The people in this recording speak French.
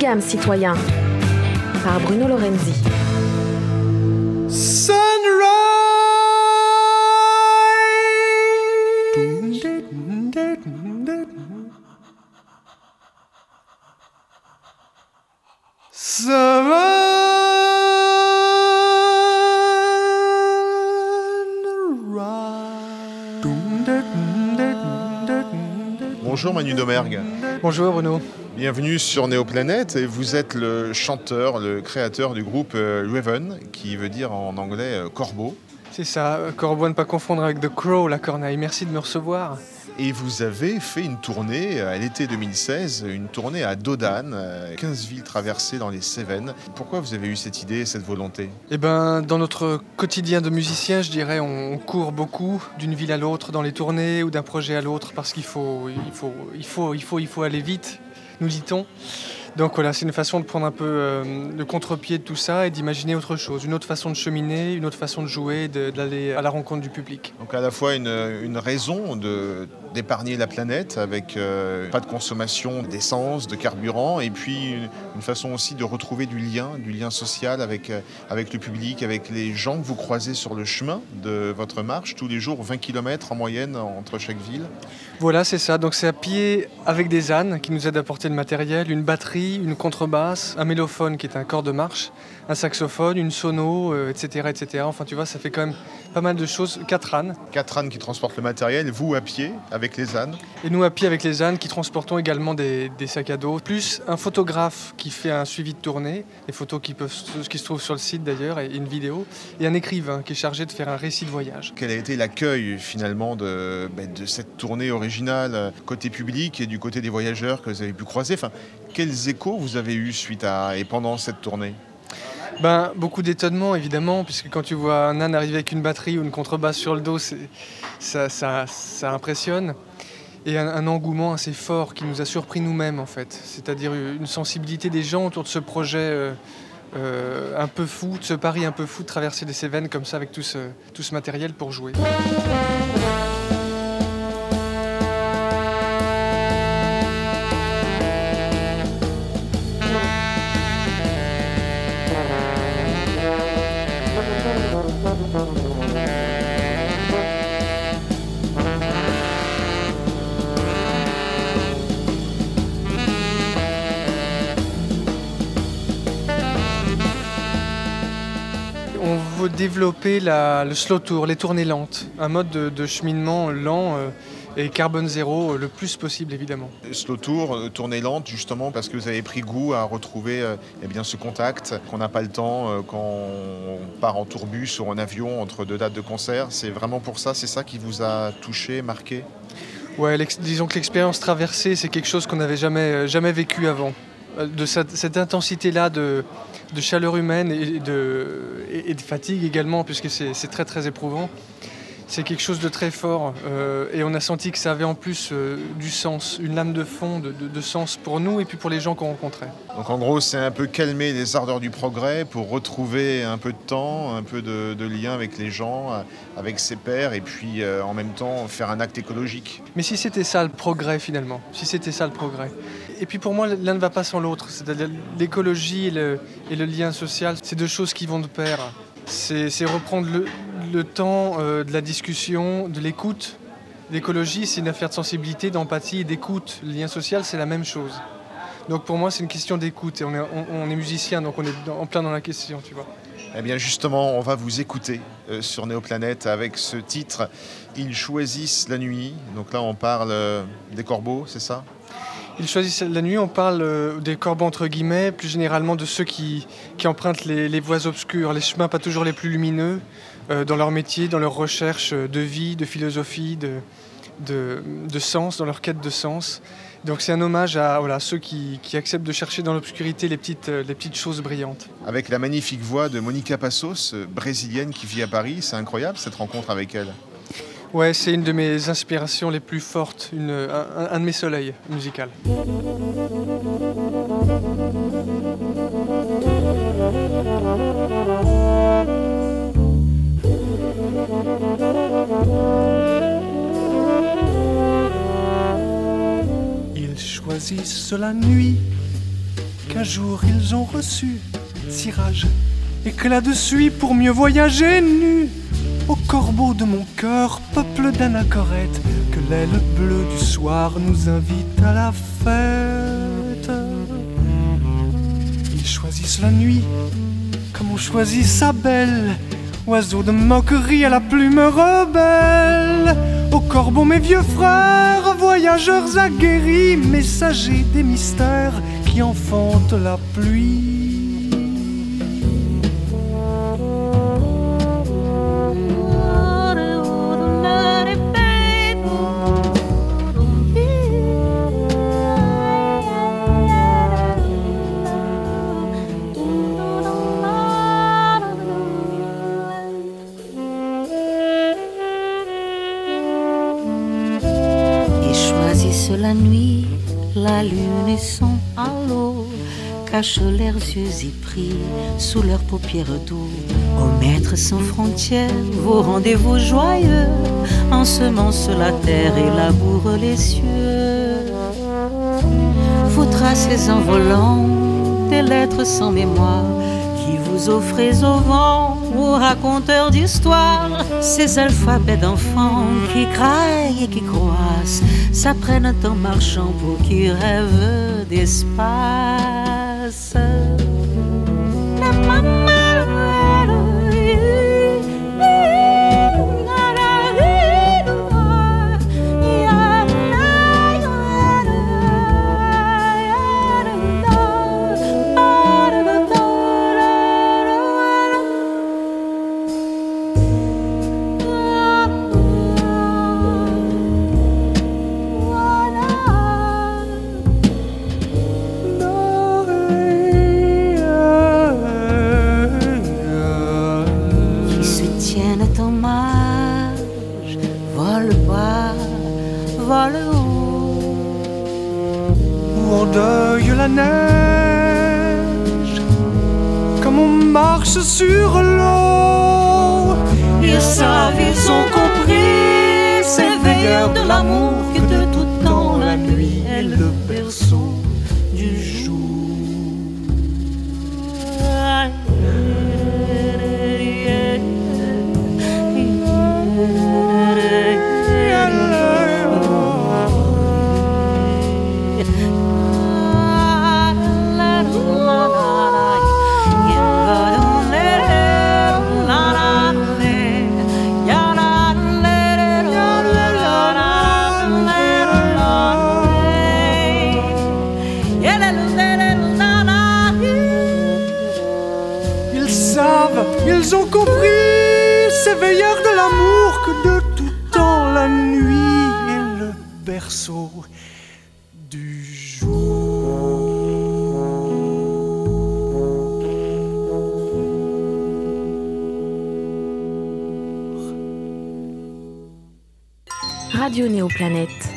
Jam citoyen par Bruno Lorenzi. Bonjour Manu Domergue. Bonjour Bruno. Bienvenue sur Néoplanète et vous êtes le chanteur, le créateur du groupe Raven, qui veut dire en anglais corbeau. C'est ça, corbeau à ne pas confondre avec The Crow, la corneille. Merci de me recevoir. Et vous avez fait une tournée à l'été 2016, une tournée à Dodane, 15 villes traversées dans les Cévennes. Pourquoi vous avez eu cette idée, cette volonté ? Eh ben, dans notre quotidien de musicien, je dirais, on court beaucoup d'une ville à l'autre dans les tournées ou d'un projet à l'autre parce qu'il faut aller vite, nous dit-on. Donc voilà, c'est une façon de prendre un peu le contre-pied de tout ça et d'imaginer autre chose, une autre façon de cheminer, une autre façon de jouer, d'aller à la rencontre du public. Donc à la fois une raison d'épargner la planète avec pas de consommation d'essence, de carburant, et puis une façon aussi de retrouver du lien social avec le public, avec les gens que vous croisez sur le chemin de votre marche, tous les jours, 20 km en moyenne entre chaque ville. Voilà, c'est ça. Donc c'est à pied avec des ânes qui nous aident à porter le matériel, une batterie, une contrebasse, un mélophone qui est un corps de marche, un saxophone, une sono, etc., etc. Enfin, tu vois, ça fait quand même pas mal de choses. 4 ânes. 4 ânes qui transportent le matériel, vous à pied avec les ânes. Et nous à pied avec les ânes qui transportons également des sacs à dos. Plus un photographe qui fait un suivi de tournée, des photos qui se trouvent sur le site d'ailleurs, et une vidéo. Et un écrivain qui est chargé de faire un récit de voyage. Quel a été l'accueil finalement de cette tournée originale côté public et du côté des voyageurs que vous avez pu croiser ? Enfin, quels échos vous avez eu suite à et pendant cette tournée ? Beaucoup d'étonnement évidemment, puisque quand tu vois un âne arriver avec une batterie ou une contrebasse sur le dos, ça impressionne. Et un engouement assez fort qui nous a surpris nous-mêmes en fait. C'est-à-dire une sensibilité des gens autour de ce projet un peu fou, de ce pari un peu fou de traverser les Cévennes comme ça avec tout ce matériel pour jouer. On veut développer le slow tour, les tournées lentes, un mode de cheminement lent et carbone zéro le plus possible évidemment. Slow tour, tournée lente justement parce que vous avez pris goût à retrouver ce contact, qu'on n'a pas le temps quand on part en tourbus ou en avion entre deux dates de concert. C'est vraiment pour ça, c'est ça qui vous a touché, marqué ? Ouais, disons que l'expérience traversée, c'est quelque chose qu'on n'avait jamais vécu avant. De cette intensité-là de chaleur humaine et de fatigue également, puisque c'est très très éprouvant. C'est quelque chose de très fort et on a senti que ça avait en plus du sens, une lame de fond de sens pour nous et puis pour les gens qu'on rencontrait. Donc en gros, c'est un peu calmer les ardeurs du progrès pour retrouver un peu de temps, un peu de lien avec les gens, avec ses pairs et puis en même temps faire un acte écologique. Mais si c'était ça le progrès finalement, si c'était ça le progrès. Et puis pour moi, l'un ne va pas sans l'autre. C'est-à-dire l'écologie et le lien social, c'est deux choses qui vont de pair. C'est reprendre le temps de la discussion, de l'écoute. L'écologie, c'est une affaire de sensibilité, d'empathie et d'écoute. Le lien social, c'est la même chose. Donc pour moi, c'est une question d'écoute. Et on est musicien, donc on est en plein dans la question, tu vois. Eh bien justement, on va vous écouter sur Néoplanète avec ce titre « Ils choisissent la nuit ». Donc là, on parle des corbeaux, c'est ça ? Ils choisissent la nuit, on parle des corbeaux entre guillemets, plus généralement de ceux qui empruntent les voies obscures, les chemins pas toujours les plus lumineux, dans leur métier, dans leur recherche de vie, de philosophie, de sens, dans leur quête de sens. Donc c'est un hommage à ceux qui acceptent de chercher dans l'obscurité les petites choses brillantes. Avec la magnifique voix de Monica Passos, brésilienne qui vit à Paris, c'est incroyable cette rencontre avec elle. Ouais, c'est une de mes inspirations les plus fortes, un de mes soleils musicaux. Ils choisissent la nuit qu'un jour ils ont reçu cirage, éclat de suie pour mieux voyager nus. Ô corbeau de mon cœur, peuple d'anachorètes, que l'aile bleue du soir nous invite à la fête. Ils choisissent la nuit comme on choisit sa belle, oiseau de moquerie à la plume rebelle. Ô corbeaux mes vieux frères, voyageurs aguerris, messagers des mystères qui enfantent la pluie. La nuit, la lune et son halo cachent leurs yeux épris sous leurs paupières d'eau. Ô maîtres sans frontières, vos rendez-vous joyeux ensemencent la terre et labourent les cieux. Vous tracez en volant des lettres sans mémoire qui vous offrez au vent, aux raconteurs d'histoires. Ces alphabets d'enfants qui craillent et qui croissent s'apprennent en marchant pour qui rêvent d'espace. Sur l'eau, ils savent, ils ont compris, ces veilleurs de l'amour, que de tout temps la nuit est le berceau du jour. Ils ont compris, ces veilleurs de l'amour, que de tout temps la nuit est le berceau du jour. Radio Néoplanète.